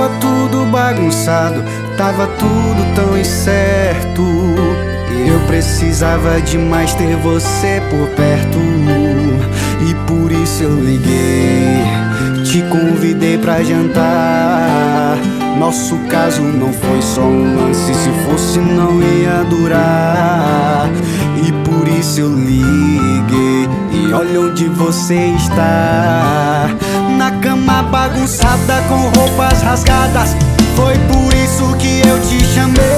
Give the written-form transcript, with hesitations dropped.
Tava tudo bagunçado, tava tudo tão incerto. Eu precisava demais ter você por perto, e por isso eu liguei, te convidei pra jantar. Nosso caso não foi só um lance, se fosse não ia durar. E por isso eu liguei, e olha onde você está, na cama bagunçada com roupas rasgadas. Foi por isso que eu te chamei.